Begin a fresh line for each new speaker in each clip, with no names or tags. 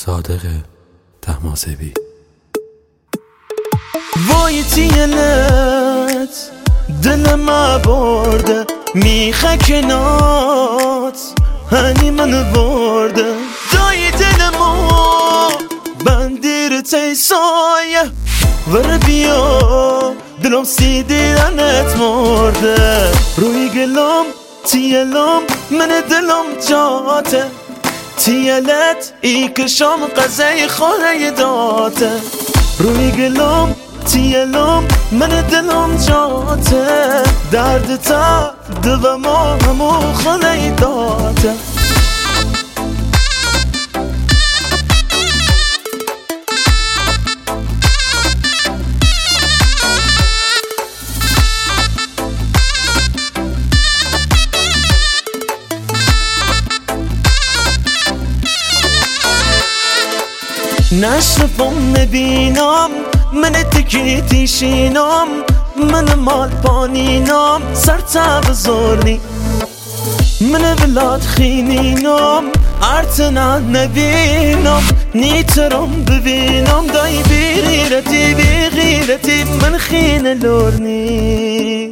صادق طهماسبی.
وای تیلت دلم برده میخه کنات هنی من برده دای دلمو بندیر تیسایه ور بیا دلم سی دیدنت مرده روی گلم تیلم من دلم جاته تیلت ای کشم قضای خوره داته روی گلم تیلم من دلم جاته درد تا دل ما همو خوره داته نشرفم نبینم من تکی تیشینم من مال پانینم سر تب زورنی من ولاد خینینم ارتنا نبینم نیترم ببینم دای بی غیرتی من خین لورنی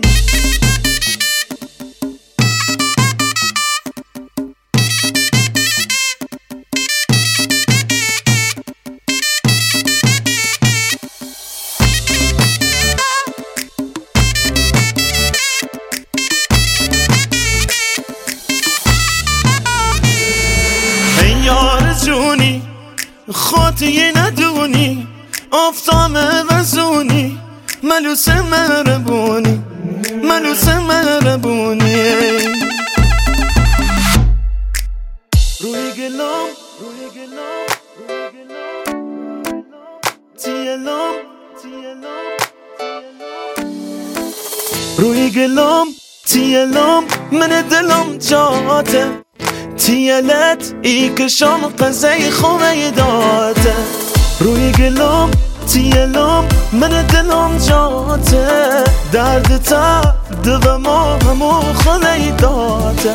جونی خاطی ندونی افتام وزونی ملوس مربونی ملوس مربونی روی گلام تیلام روی گلام تیلام من دلم جاته تیلت ای کشم قضای خوره داته روی گلم تیلم من دلم جاته درد تا دل ما همو خوره داته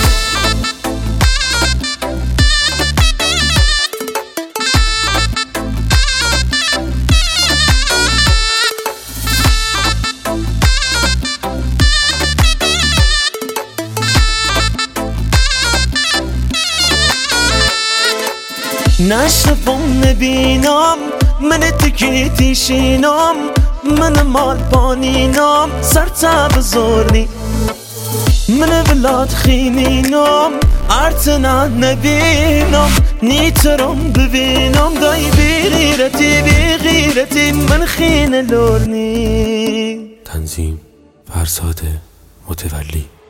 نشرفم نبینم من تکی تیشینم من مال پانینم سر تب زورنی من ولاد خینینم ارتنا نبینم نیترم ببینم دای بی غیرتی من خین لورنی.
تنظیم فرزاد متولی.